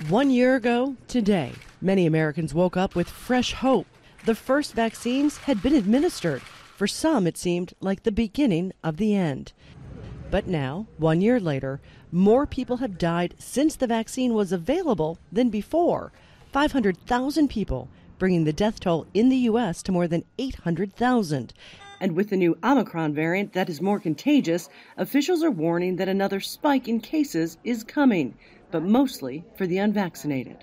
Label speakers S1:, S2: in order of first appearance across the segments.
S1: 1 year ago today, many Americans woke up with fresh hope. The first vaccines had been administered. For some, it seemed like the beginning of the end. But now, 1 year later, more people have died since the vaccine was available than before. 500,000 people, bringing the death toll in the U.S. to more than 800,000. And with the new Omicron variant that is more contagious, officials are warning that another spike in cases is coming, but mostly for the unvaccinated.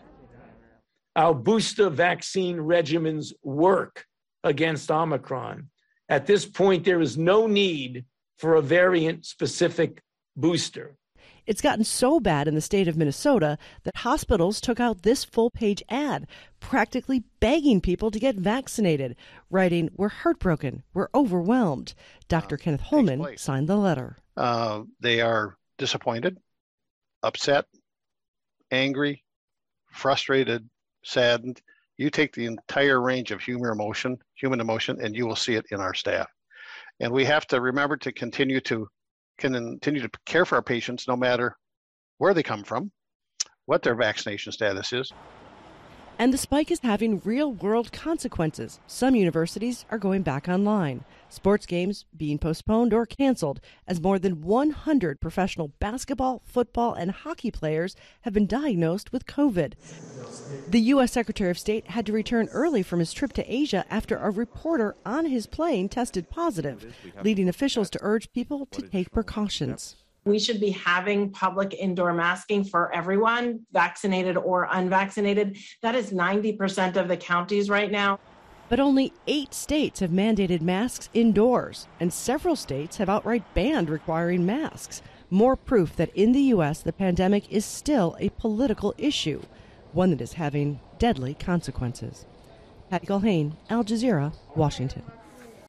S2: Our booster vaccine regimens work against Omicron. At this point, there is no need for a variant-specific booster.
S1: It's gotten so bad in the state of Minnesota that hospitals took out this full-page ad, practically begging people to get vaccinated, writing, "We're heartbroken, we're overwhelmed." Dr. Kenneth Holman signed the letter.
S3: They are disappointed, upset, angry, frustrated, saddened. You take the entire range of human emotion, and you will see it in our staff. And we have to remember to continue to care for our patients no matter where they come from, what their vaccination status is.
S1: And the spike is having real-world consequences. Some universities are going back online. Sports games being postponed or canceled as more than 100 professional basketball, football, and hockey players have been diagnosed with COVID. The U.S. Secretary of State had to return early from his trip to Asia after a reporter on his plane tested positive, leading officials to urge people to take precautions.
S4: We should be having public indoor masking for everyone, vaccinated or unvaccinated. That is 90% of the counties right now.
S1: But only 8 states have mandated masks indoors, and several states have outright banned requiring masks. More proof that in the U.S. the pandemic is still a political issue, one that is having deadly consequences. Patty Culhane, Al Jazeera, Washington.